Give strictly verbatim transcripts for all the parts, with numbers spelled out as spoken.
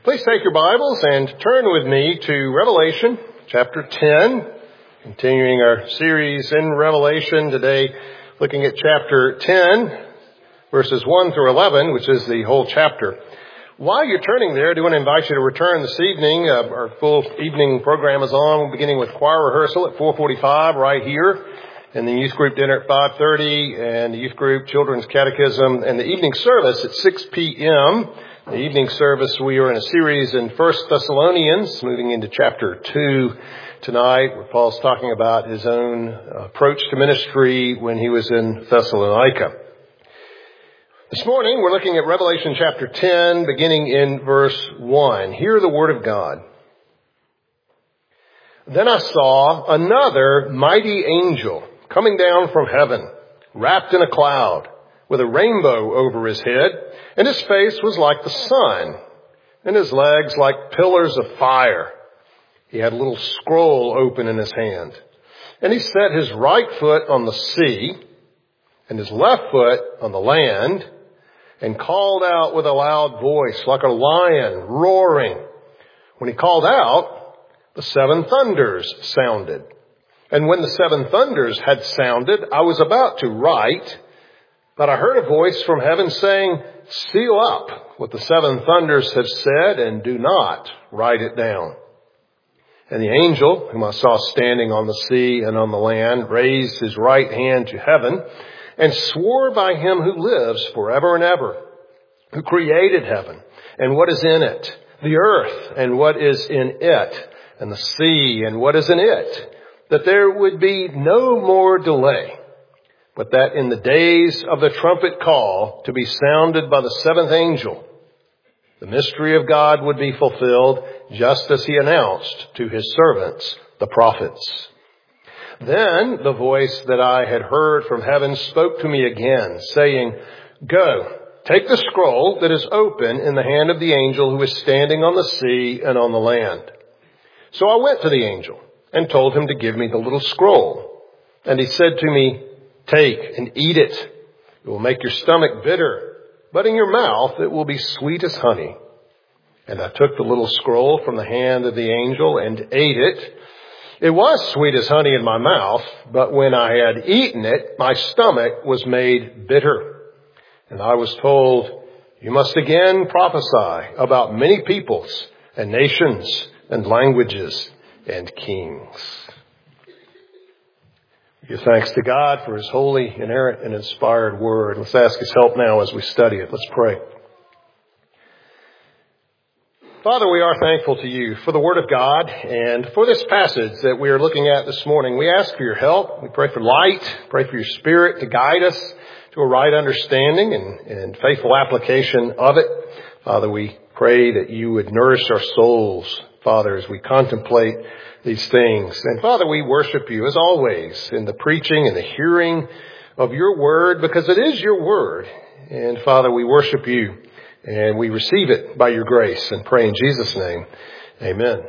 Please take your Bibles and turn with me to Revelation chapter ten, continuing our series in Revelation today, looking at chapter ten, verses one through eleven, which is the whole chapter. While you're turning there, I do want to invite you to return this evening. Uh, our full evening program is on, beginning with choir rehearsal at four forty-five right here, and the youth group dinner at five thirty, and the youth group children's catechism, and the evening service at six p.m. The evening service, we are in a series in First Thessalonians, moving into chapter two tonight, where Paul's talking about his own approach to ministry when he was in Thessalonica. This morning, we're looking at Revelation chapter ten, beginning in verse one. Hear the word of God. Then I saw another mighty angel coming down from heaven, wrapped in a cloud, with a rainbow over his head, and his face was like the sun, and his legs like pillars of fire. He had a little scroll open in his hand, and he set his right foot on the sea, and his left foot on the land, and called out with a loud voice like a lion roaring. When he called out, the seven thunders sounded. And when the seven thunders had sounded, I was about to write, but I heard a voice from heaven saying, seal up what the seven thunders have said and do not write it down. And the angel, whom I saw standing on the sea and on the land, raised his right hand to heaven and swore by him who lives forever and ever, who created heaven and what is in it, the earth and what is in it, and the sea and what is in it, that there would be no more delay, but that in the days of the trumpet call to be sounded by the seventh angel, the mystery of God would be fulfilled, just as he announced to his servants, the prophets. Then the voice that I had heard from heaven spoke to me again, saying, go, take the scroll that is open in the hand of the angel who is standing on the sea and on the land. So I went to the angel and told him to give me the little scroll. And he said to me, take and eat it. It will make your stomach bitter, but in your mouth it will be sweet as honey. And I took the little scroll from the hand of the angel and ate it. It was sweet as honey in my mouth, but when I had eaten it, my stomach was made bitter. And I was told, you must again prophesy about many peoples and nations and languages and kings. Give thanks to God for his holy, inerrant, and inspired word. Let's ask his help now as we study it. Let's pray. Father, we are thankful to you for the word of God and for this passage that we are looking at this morning. We ask for your help. We pray for light, pray for your spirit to guide us to a right understanding and, and faithful application of it. Father, we pray that you would nourish our souls, Father, as we contemplate these things. And Father, we worship you as always in the preaching and the hearing of your word, because it is your word. And Father, we worship you and we receive it by your grace and pray in Jesus' name. Amen.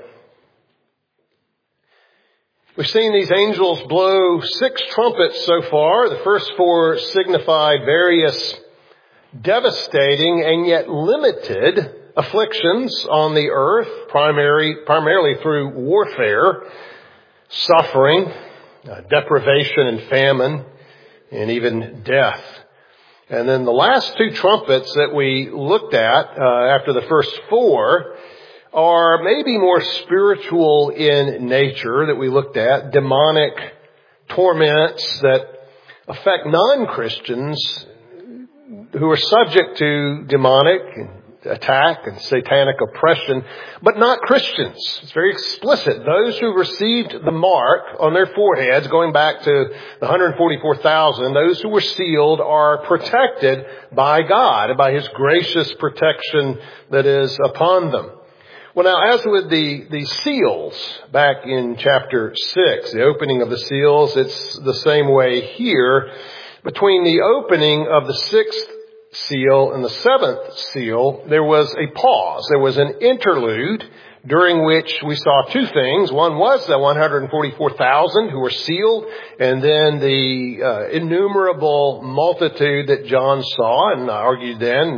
We've seen these angels blow six trumpets so far. The first four signified various devastating and yet limited afflictions on the earth, primary, primarily through warfare, suffering, uh, deprivation and famine, and even death. And then the last two trumpets that we looked at uh, after the first four are maybe more spiritual in nature that we looked at, demonic torments that affect non-Christians who are subject to demonic attack and satanic oppression, but not Christians. It's very explicit. Those who received the mark on their foreheads, going back to the one hundred forty-four thousand, those who were sealed are protected by God, by his gracious protection that is upon them. Well, now, as with the, the seals back in chapter six, the opening of the seals, it's the same way here. Between the opening of the sixth seal and the seventh seal, there was a pause. There was an interlude during which we saw two things. One was the one hundred forty-four thousand who were sealed, and then the uh, innumerable multitude that John saw, and I argued then,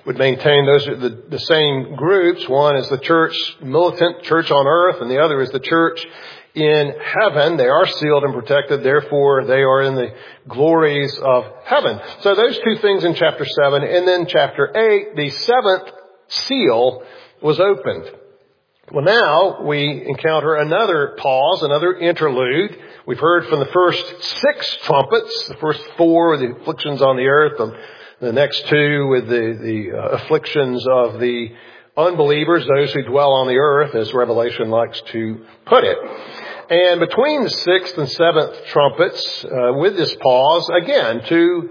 would maintain those are the, the same groups. One is the church, militant church on earth, and the other is the church in heaven. They are sealed and protected, therefore they are in the glories of heaven. So those two things in chapter seven, and then chapter eight, the seventh seal was opened. Well, now we encounter another pause, another interlude. We've heard from the first six trumpets, the first four with the afflictions on the earth, the, the next two with the, the uh, afflictions of the unbelievers, those who dwell on the earth, as Revelation likes to put it. And between the sixth and seventh trumpets, uh, with this pause, again, two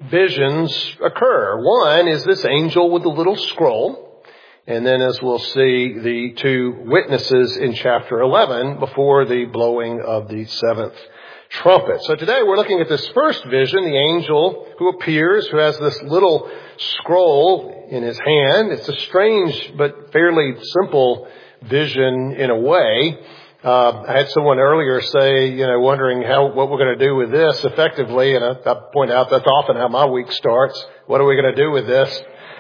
visions occur. One is this angel with the little scroll. And then, as we'll see, the two witnesses in chapter eleven before the blowing of the seventh trumpet. So today we're looking at this first vision, the angel who appears, who has this little scroll in his hand. It's a strange but fairly simple vision in a way. Uh, I had someone earlier say, you know, wondering how what we're going to do with this effectively, and I, I point out that's often how my week starts. What are we going to do with this?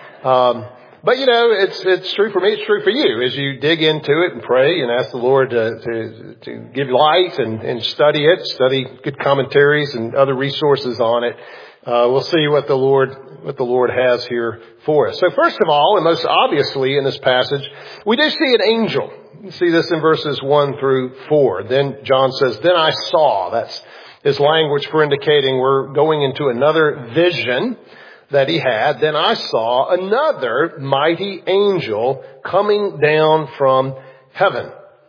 Um, But, you know, it's it's true for me, it's true for you. As you dig into it and pray and ask the Lord to to, to give light and, and study it, study good commentaries and other resources on it, uh, we'll see what the Lord what the Lord has here for us. So first of all, and most obviously in this passage, we do see an angel. You see this in verses one through four. Then John says, then I saw. That's his language for indicating we're going into another vision that he had. Then I saw another mighty angel coming down from heaven.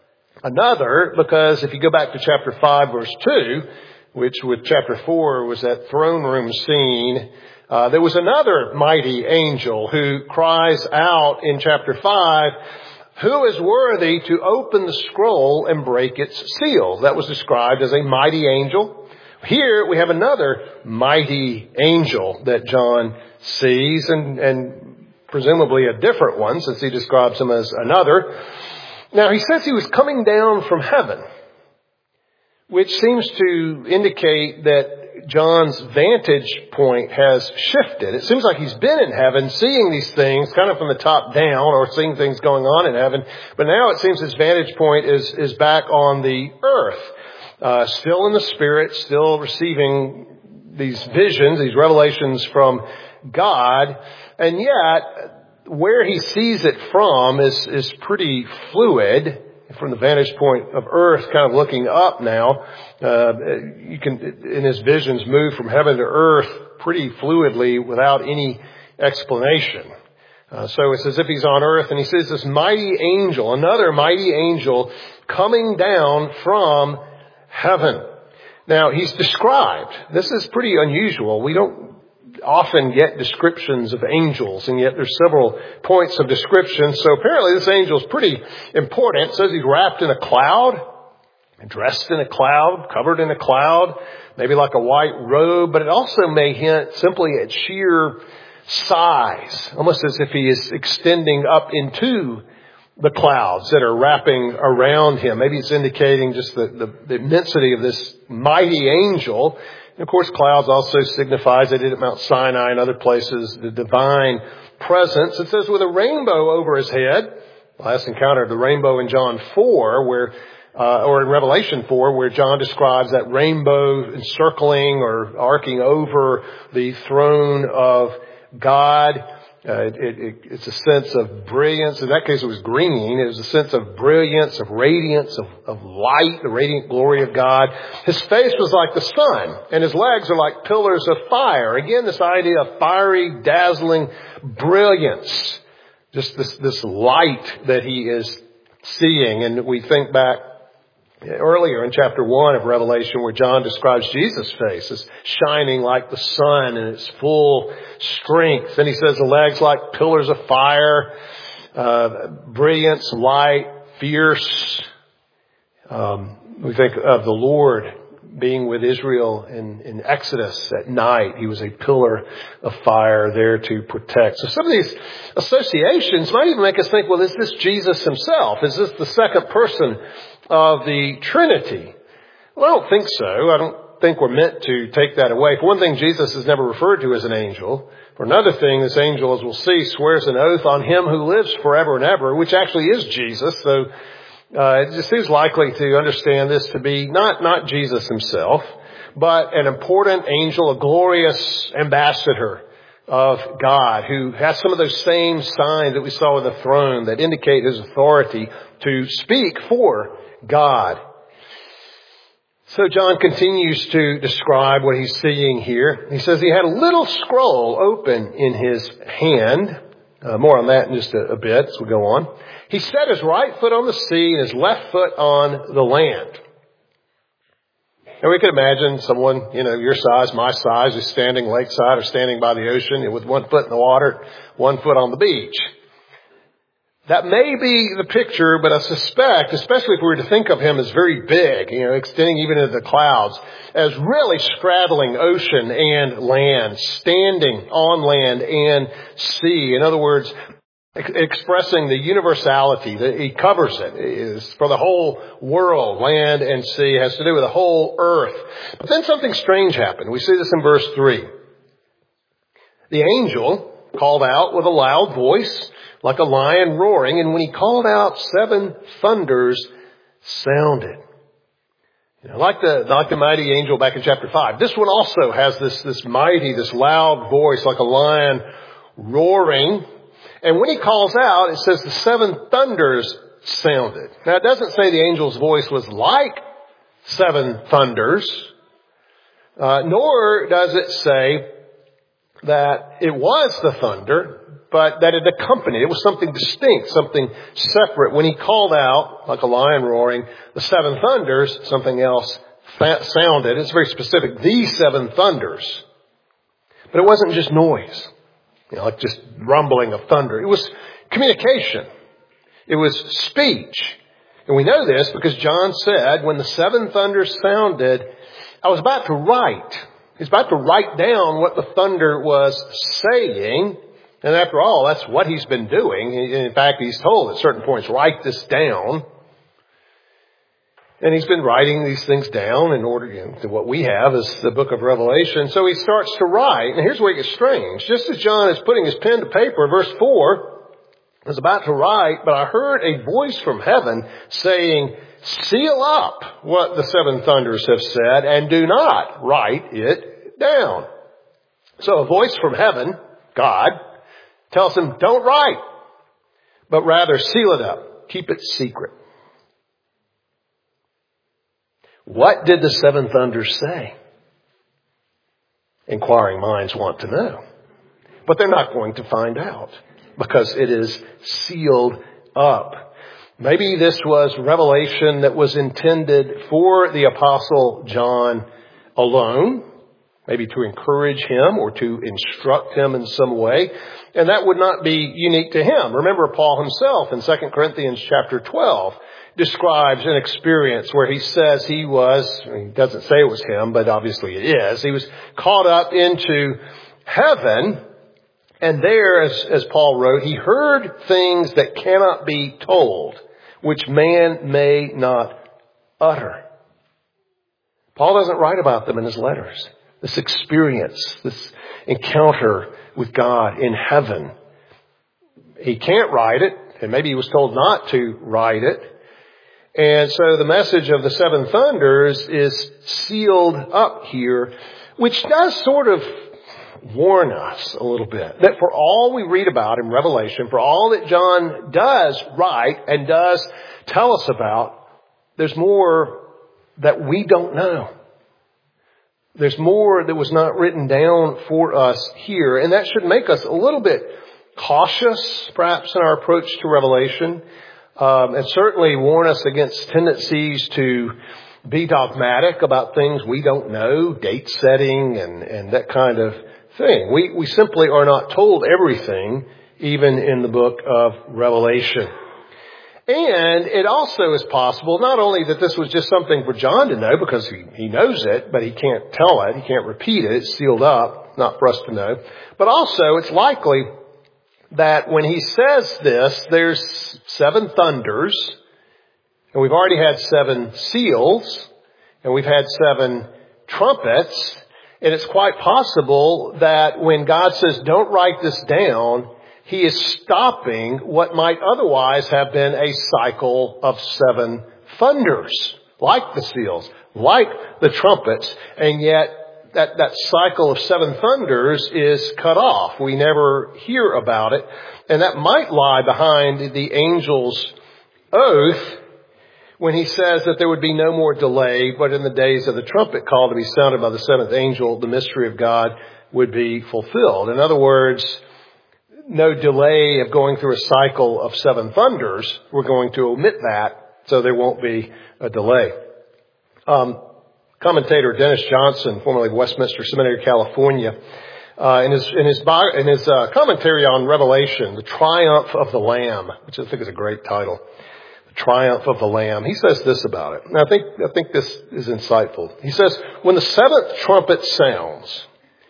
Another, because if you go back to chapter five, verse two, which with chapter four was that throne room scene, uh, there was another mighty angel who cries out in chapter five, who is worthy to open the scroll and break its seals? That was described as a mighty angel. Here we have another mighty angel that John sees, and, and presumably a different one since he describes him as another. Now he says he was coming down from heaven, which seems to indicate that John's vantage point has shifted. It seems like he's been in heaven seeing these things kind of from the top down, or seeing things going on in heaven. But now it seems his vantage point is, is back on the earth. Uh, still in the Spirit, still receiving these visions, these revelations from God, and yet where he sees it from is, is pretty fluid. From the vantage point of earth, kind of looking up now, uh, you can, in his visions, move from heaven to earth pretty fluidly without any explanation. Uh, so it's as if he's on earth, and he sees this mighty angel, another mighty angel coming down from heaven. Now, he's described. This is pretty unusual. We don't often get descriptions of angels, and yet there's several points of description. So apparently this angel is pretty important. It says he's wrapped in a cloud, dressed in a cloud, covered in a cloud, maybe like a white robe, but it also may hint simply at sheer size, almost as if he is extending up into the clouds that are wrapping around him. Maybe it's indicating just the, the, the immensity of this mighty angel. And of course, clouds also signifies, they did at Mount Sinai and other places, the divine presence. It says with a rainbow over his head. Last encountered the rainbow in John four, where, uh, or in Revelation four, where John describes that rainbow encircling or arcing over the throne of God. Uh, it, it, it's a sense of brilliance. In that case, it was green. It was a sense of brilliance, of radiance, of, of light, the radiant glory of God. His face was like the sun, and his legs are like pillars of fire. Again, this idea of fiery, dazzling brilliance. Just this, this light that he is seeing. And we think back earlier in chapter one of Revelation, where John describes Jesus' face as shining like the sun in its full strength. And he says the legs like pillars of fire, uh, brilliance, light, fierce. Um, we think of the Lord being with Israel in, in Exodus at night. He was a pillar of fire there to protect. So some of these associations might even make us think, well, is this Jesus himself? Is this the second person of the Trinity? Well, I don't think so. I don't think we're meant to take that away. For one thing, Jesus is never referred to as an angel. For another thing, this angel, as we'll see, swears an oath on him who lives forever and ever, which actually is Jesus. So uh, it just seems likely to understand this to be not, not Jesus himself, but an important angel, a glorious ambassador of God who has some of those same signs that we saw with the throne that indicate his authority to speak for God. So John continues to describe what he's seeing here. He says he had a little scroll open in his hand. Uh, more on that in just a, a bit as we go on. He set his right foot on the sea and his left foot on the land. And we could imagine someone, you know, your size, my size, is standing lakeside or standing by the ocean with one foot in the water, one foot on the beach. That may be the picture, but I suspect, especially if we were to think of him as very big, you know, extending even into the clouds, as really straddling ocean and land, standing on land and sea. In other words, ex- expressing the universality that he covers it is for the whole world, land and sea, has to do with the whole earth. But then something strange happened. We see this in verse three. The angel called out with a loud voice, like a lion roaring, and when he called out, seven thunders sounded. You know, like the like the mighty angel back in chapter five. This one also has this this mighty, this loud voice, like a lion roaring. And when he calls out, it says the seven thunders sounded. Now, it doesn't say the angel's voice was like seven thunders, uh, nor does it say that it was the thunder, but that it accompanied. It was something distinct, something separate. When he called out, like a lion roaring, the seven thunders, something else sounded. It's very specific. These seven thunders. But it wasn't just noise, you know, like just rumbling of thunder. It was communication. It was speech. And we know this because John said, when the seven thunders sounded, I was about to write. He's about to write down what the thunder was saying. And after all, that's what he's been doing. In fact, he's told at certain points, write this down. And he's been writing these things down in order, you know, to what we have is the book of Revelation. So he starts to write. And here's where it gets strange. Just as John is putting his pen to paper, verse four, I was about to write, but I heard a voice from heaven saying, seal up what the seven thunders have said and do not write it down. So a voice from heaven, God, tells him, don't write, but rather seal it up. Keep it secret. What did the seven thunders say? Inquiring minds want to know. But they're not going to find out because it is sealed up. Maybe this was revelation that was intended for the Apostle John alone, maybe to encourage him or to instruct him in some way. And that would not be unique to him. Remember, Paul himself in Second Corinthians chapter twelve describes an experience where he says he was, he doesn't say it was him, but obviously it is. He was caught up into heaven. And there, as, as Paul wrote, he heard things that cannot be told, which man may not utter. Paul doesn't write about them in his letters. This experience, this encounter with God in heaven. He can't write it, and maybe he was told not to write it. And so the message of the seven thunders is sealed up here, which does sort of warn us a little bit that for all we read about in Revelation, for all that John does write and does tell us about, there's more that we don't know. There's more that was not written down for us here. And that should make us a little bit cautious, perhaps, in our approach to Revelation. Um, and certainly warn us against tendencies to be dogmatic about things we don't know, date setting and, and that kind of thing. We, we simply are not told everything, even in the book of Revelation. And it also is possible, not only that this was just something for John to know because he, he knows it, but he can't tell it, he can't repeat it, it's sealed up, not for us to know. But also it's likely that when he says this, there's seven thunders, and we've already had seven seals, and we've had seven trumpets. And it's quite possible that when God says, don't write this down, he is stopping what might otherwise have been a cycle of seven thunders, like the seals, like the trumpets, and yet that, that cycle of seven thunders is cut off. We never hear about it. And that might lie behind the angel's oath when he says that there would be no more delay, but in the days of the trumpet call to be sounded by the seventh angel, the mystery of God would be fulfilled. In other words, no delay of going through a cycle of seven thunders. We're going to omit that, so there won't be a delay. Um, commentator Dennis Johnson, formerly of Westminster Seminary, California, uh, in his in his in his uh, commentary on Revelation, the Triumph of the Lamb, which I think is a great title. Triumph of the Lamb. He says this about it. And I think, I think this is insightful. He says, when the seventh trumpet sounds,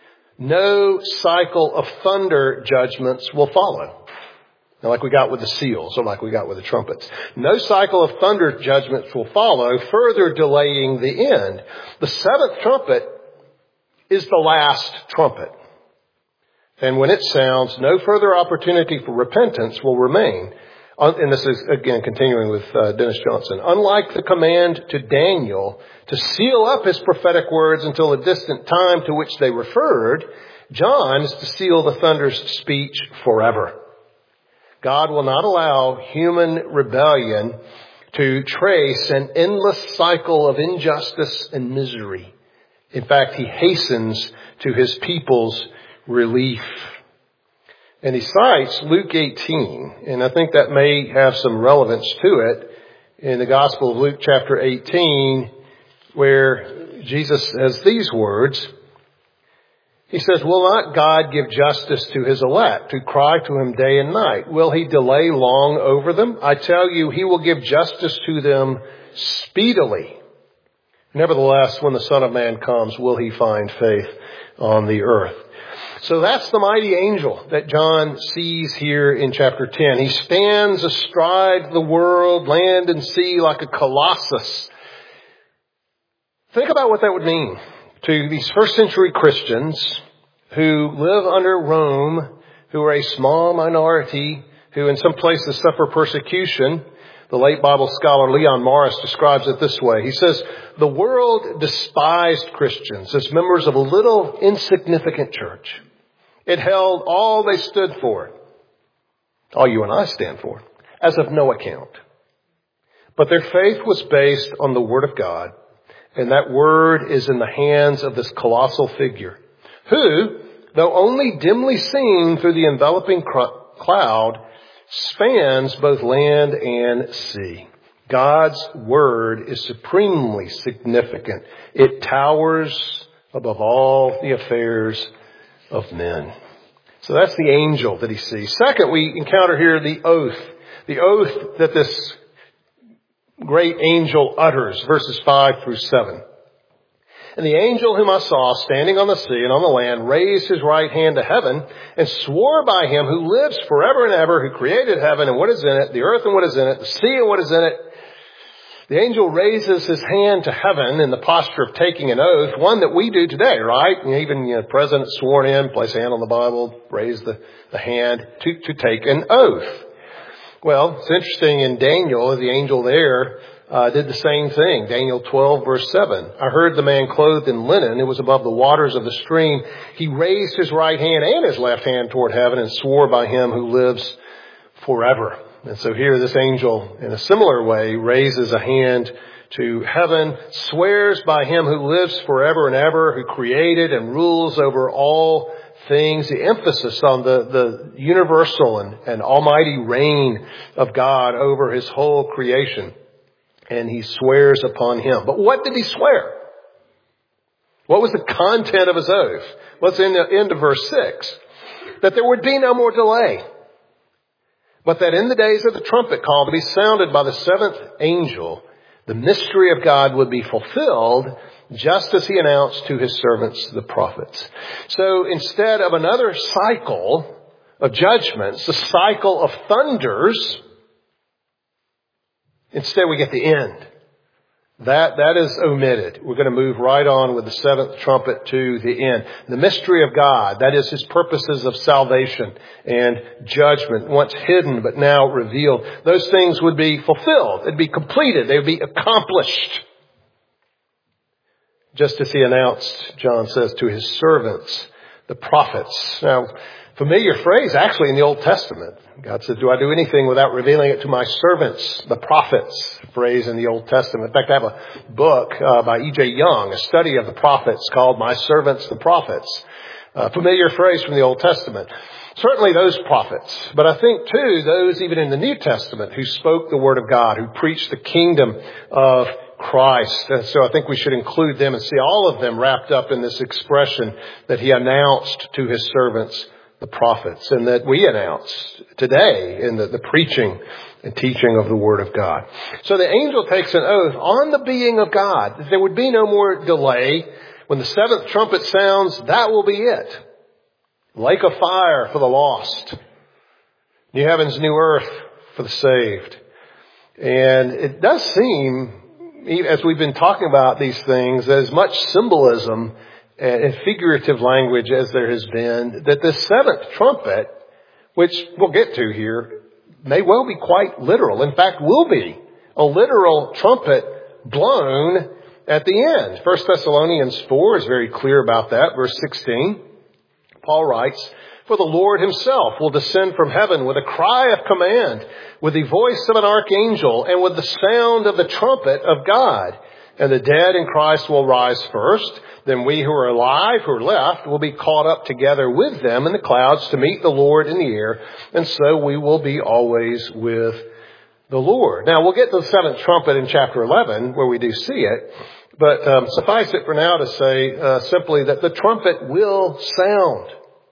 no cycle of thunder judgments will follow. Now, like we got with the seals or like we got with the trumpets. No cycle of thunder judgments will follow, further delaying the end. The seventh trumpet is the last trumpet. And when it sounds, no further opportunity for repentance will remain. And this is, again, continuing with uh, Dennis Johnson. Unlike the command to Daniel to seal up his prophetic words until a distant time to which they referred, John is to seal the thunder's speech forever. God will not allow human rebellion to trace an endless cycle of injustice and misery. In fact, he hastens to his people's relief. And he cites Luke eighteen, and I think that may have some relevance to it in the Gospel of Luke chapter eighteen, where Jesus has these words. He says, will not God give justice to his elect who cry to him day and night? Will he delay long over them? I tell you, he will give justice to them speedily. Nevertheless, when the Son of Man comes, will he find faith on the earth? So that's the mighty angel that John sees here in chapter ten. He stands astride the world, land and sea, like a colossus. Think about what that would mean to these first century Christians who live under Rome, who are a small minority, who in some places suffer persecution. The late Bible scholar Leon Morris describes it this way. He says, the world despised Christians as members of a little insignificant church. It held all they stood for, all you and I stand for, as of no account. But their faith was based on the Word of God, and that Word is in the hands of this colossal figure, who, though only dimly seen through the enveloping cloud, spans both land and sea. God's Word is supremely significant. It towers above all the affairs of men. So that's the angel that he sees. Second, we encounter here the oath. The oath that this great angel utters, verses five through seven. And the angel whom I saw standing on the sea and on the land raised his right hand to heaven and swore by him who lives forever and ever, who created heaven and what is in it, the earth and what is in it, the sea and what is in it. The angel raises his hand to heaven in the posture of taking an oath, one that we do today, right? Even, you know, president sworn in, place a hand on the Bible, raise the, the hand to, to take an oath. Well, it's interesting in Daniel, the angel there uh, did the same thing. Daniel twelve, verse seven. I heard the man clothed in linen. It was above the waters of the stream. He raised his right hand and his left hand toward heaven and swore by him who lives forever. And so here this angel, in a similar way, raises a hand to heaven, swears by him who lives forever and ever, who created and rules over all things. The emphasis on the, the universal and, and almighty reign of God over his whole creation. And he swears upon him. But what did he swear? What was the content of his oath? Well, it's in the end of verse six. That there would be no more delay. But that in the days of the trumpet call to be sounded by the seventh angel, the mystery of God would be fulfilled, just as he announced to his servants, the prophets. So instead of another cycle of judgments, the cycle of thunders, instead we get the end. That, that is omitted. We're going to move right on with the seventh trumpet to the end. The mystery of God, that is His purposes of salvation and judgment, once hidden but now revealed. Those things would be fulfilled. They'd be completed. They would be accomplished. Just as He announced, John says, to His servants, the prophets. Now, familiar phrase actually in the Old Testament. God said, do I do anything without revealing it to my servants, the prophets? Phrase in the Old Testament. In fact, I have a book uh, by E J Young, a study of the prophets called My Servants, the Prophets. A familiar phrase from the Old Testament. Certainly those prophets, but I think too those even in the New Testament who spoke the Word of God, who preached the kingdom of Christ. And so I think we should include them and see all of them wrapped up in this expression that He announced to His servants, the prophets, and that we announce today in the, the preaching and teaching of the Word of God. So the angel takes an oath on the being of God that there would be no more delay. When the seventh trumpet sounds, that will be it. Lake of fire for the lost. New heavens, new earth for the saved. And it does seem, as we've been talking about these things, as much symbolism and figurative language as there has been, that the seventh trumpet, which we'll get to here, may well be quite literal. In fact, will be a literal trumpet blown at the end. First Thessalonians four is very clear about that. Verse sixteen, Paul writes, for the Lord Himself will descend from heaven with a cry of command, with the voice of an archangel, and with the sound of the trumpet of God. And the dead in Christ will rise first. Then we who are alive, who are left, will be caught up together with them in the clouds to meet the Lord in the air. And so we will be always with the Lord. Now, we'll get to the seventh trumpet in chapter eleven, where we do see it. But um, suffice it for now to say uh, simply that the trumpet will sound,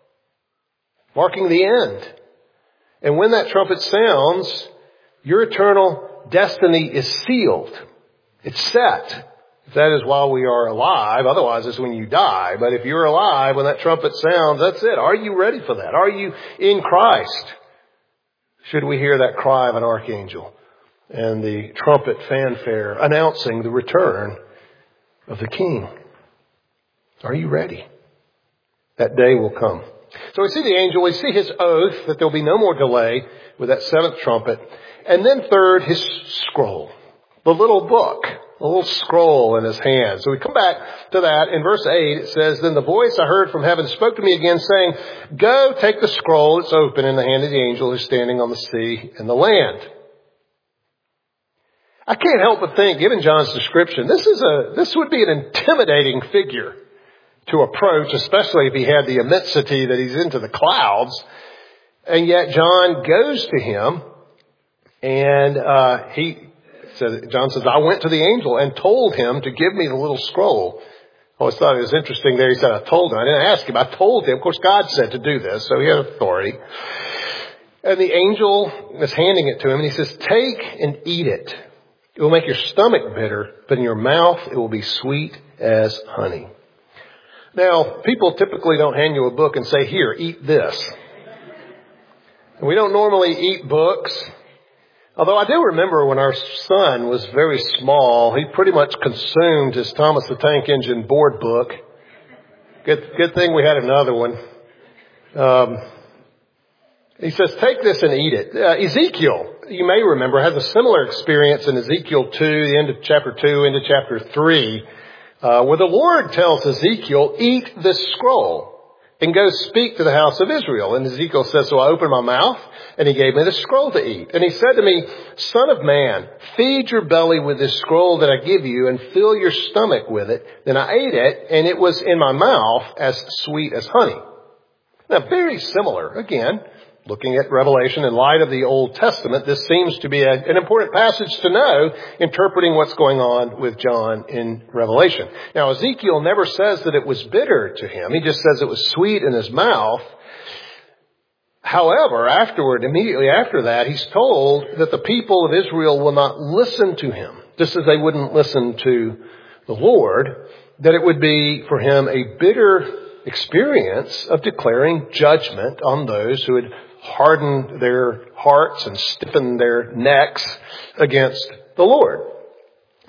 marking the end. And when that trumpet sounds, your eternal destiny is sealed. It's set. If that is while we are alive. Otherwise, it's when you die. But if you're alive, when that trumpet sounds, that's it. Are you ready for that? Are you in Christ? Should we hear that cry of an archangel and the trumpet fanfare announcing the return of the King? Are you ready? That day will come. So we see the angel, we see his oath that there'll be no more delay with that seventh trumpet. And then third, his scroll. The little book, a little scroll in his hand. So we come back to that. In verse eight, it says, then the voice I heard from heaven spoke to me again, saying, go, take the scroll. It's open in the hand of the angel who's standing on the sea and the land. I can't help but think, given John's description, this is a this would be an intimidating figure to approach, especially if he had the immensity that he's into the clouds. And yet John goes to him, and uh, he says, John says, I went to the angel and told him to give me the little scroll. I always thought it was interesting there. He said, I told him. I didn't ask him. I told him. Of course, God said to do this, so he had authority. And the angel is handing it to him, and he says, take and eat it. It will make your stomach bitter, but in your mouth it will be sweet as honey. Now, people typically don't hand you a book and say, here, eat this. And we don't normally eat books. Although I do remember when our son was very small, he pretty much consumed his Thomas the Tank Engine board book. Good, good thing we had another one. Um, he says, take this and eat it. Uh, Ezekiel, you may remember, has a similar experience in Ezekiel two, the end of chapter two, into chapter three, uh, where the Lord tells Ezekiel, eat this scroll and go speak to the house of Israel. And Ezekiel says, so I opened my mouth, and he gave me the scroll to eat. And he said to me, Son of man, feed your belly with this scroll that I give you and fill your stomach with it. Then I ate it, and it was in my mouth as sweet as honey. Now, very similar, again, looking at Revelation in light of the Old Testament, this seems to be a, an important passage to know, interpreting what's going on with John in Revelation. Now, Ezekiel never says that it was bitter to him. He just says it was sweet in his mouth. However, afterward, immediately after that, he's told that the people of Israel will not listen to him, just as they wouldn't listen to the Lord, that it would be for him a bitter experience of declaring judgment on those who had hardened their hearts and stiffened their necks against the Lord.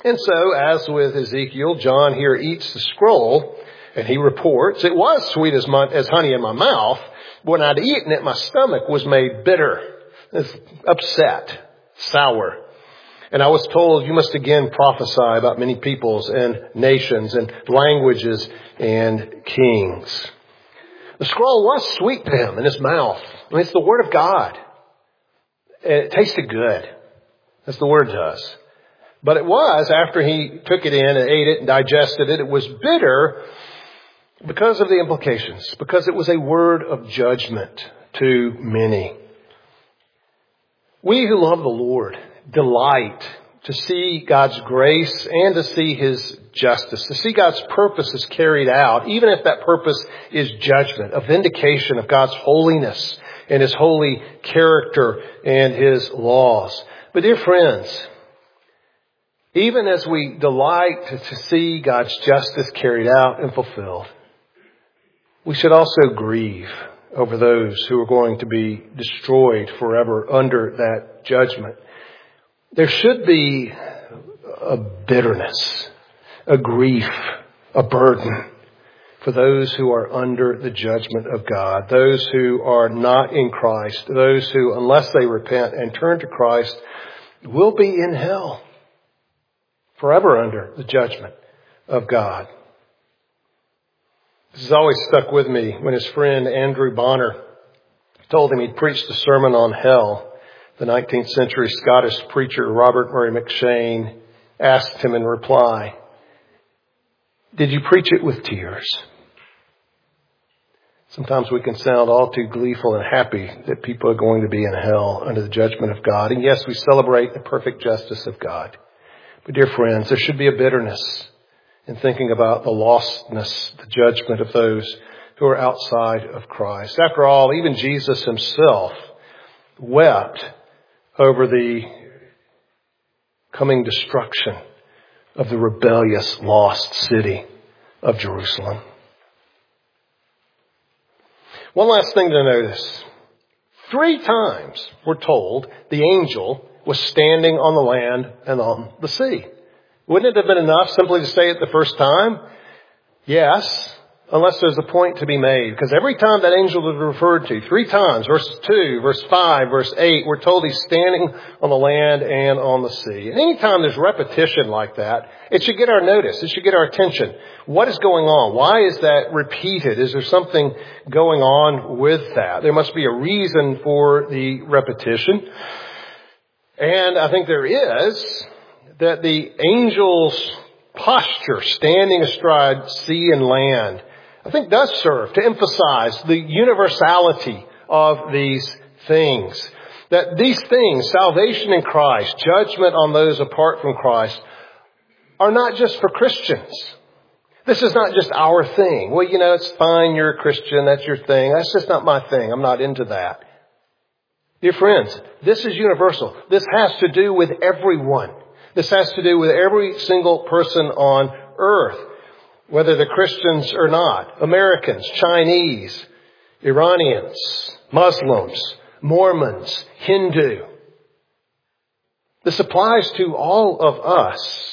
And so, as with Ezekiel, John here eats the scroll, and he reports, it was sweet as, my, as honey in my mouth. When I'd eaten it, my stomach was made bitter, upset, sour. And I was told, you must again prophesy about many peoples and nations and languages and kings. The scroll was sweet to him in his mouth. I mean, it's the Word of God. It tasted good, as the Word does. But it was, after he took it in and ate it and digested it, it was bitter because of the implications, because it was a word of judgment to many. We who love the Lord delight to see God's grace and to see His justice, to see God's purposes carried out, even if that purpose is judgment, a vindication of God's holiness and His holy character and His laws. But dear friends, even as we delight to, to see God's justice carried out and fulfilled, we should also grieve over those who are going to be destroyed forever under that judgment. There should be a bitterness, a grief, a burden for those who are under the judgment of God, those who are not in Christ, those who, unless they repent and turn to Christ, will be in hell, forever under the judgment of God. This has always stuck with me when his friend Andrew Bonner told him he'd preached a sermon on hell. The nineteenth century Scottish preacher Robert Murray McCheyne asked him in reply, "Did you preach it with tears?" Sometimes we can sound all too gleeful and happy that people are going to be in hell under the judgment of God. And yes, we celebrate the perfect justice of God. But dear friends, there should be a bitterness in thinking about the lostness, the judgment of those who are outside of Christ. After all, even Jesus himself wept over the coming destruction of the rebellious, lost city of Jerusalem. One last thing to notice. Three times, we're told, the angel was standing on the land and on the sea. Wouldn't it have been enough simply to say it the first time? Yes, unless there's a point to be made. Because every time that angel is referred to, three times, verse two, verse five, verse eight, we're told he's standing on the land and on the sea. And anytime there's repetition like that, it should get our notice. It should get our attention. What is going on? Why is that repeated? Is there something going on with that? There must be a reason for the repetition. And I think there is, that the angel's posture, standing astride sea and land, I think does serve to emphasize the universality of these things. That these things, salvation in Christ, judgment on those apart from Christ, are not just for Christians. This is not just our thing. Well, you know, it's fine, you're a Christian, that's your thing. That's just not my thing. I'm not into that. Dear friends, this is universal. This has to do with everyone. This has to do with every single person on earth, whether they're Christians or not. Americans, Chinese, Iranians, Muslims, Mormons, Hindu. This applies to all of us.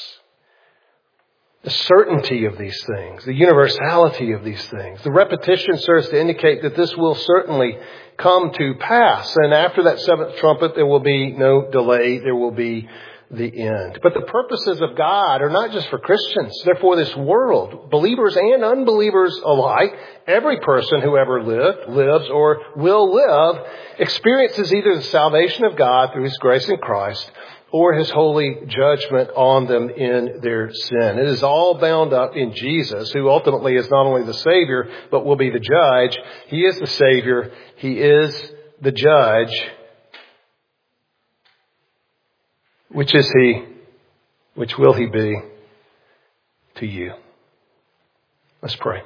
The certainty of these things, the universality of these things. The repetition serves to indicate that this will certainly come to pass. And after that seventh trumpet, there will be no delay. There will be the end. But the purposes of God are not just for Christians. They're for this world, believers and unbelievers alike. Every person who ever lived, lives, or will live experiences either the salvation of God through His grace in Christ or His holy judgment on them in their sin. It is all bound up in Jesus, who ultimately is not only the Savior, but will be the judge. He is the Savior. He is the judge. Which is He? Which will He be to you? Let's pray.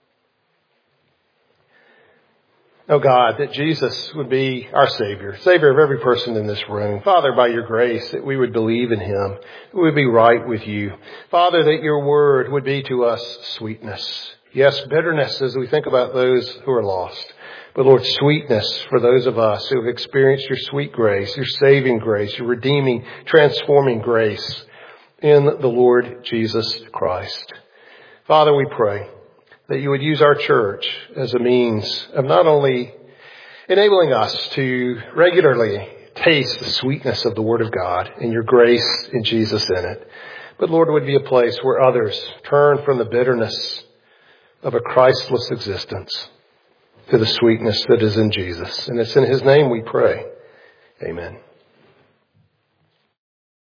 Oh God, that Jesus would be our Savior, Savior of every person in this room. Father, by your grace, that we would believe in Him, that we would be right with you. Father, that your word would be to us sweetness. Yes, bitterness as we think about those who are lost. But Lord, sweetness for those of us who have experienced your sweet grace, your saving grace, your redeeming, transforming grace. in the Lord Jesus Christ. Father, we pray that you would use our church as a means of not only enabling us to regularly taste the sweetness of the Word of God and your grace in Jesus in it, but Lord, it would be a place where others turn from the bitterness of a Christless existence to the sweetness that is in Jesus. And it's in his name we pray. Amen.